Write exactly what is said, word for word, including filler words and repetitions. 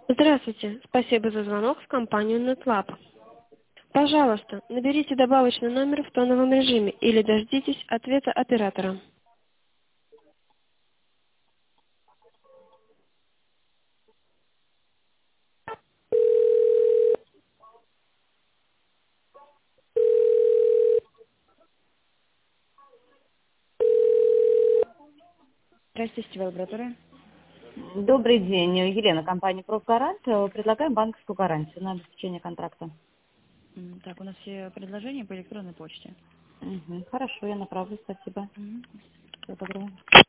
Здравствуйте. Спасибо за звонок в компанию NetLab. Пожалуйста, наберите добавочный номер в тоновом режиме или дождитесь ответа оператора. Здравствуйте, лаборатория. Добрый день, Елена, компания «Профгарант». Э, Предлагаем банковскую гарантию на обеспечение контракта. М, Так, у нас все предложения по электронной почте. Мгм. Хорошо, я направлю, спасибо. Мгм. Всего доброго.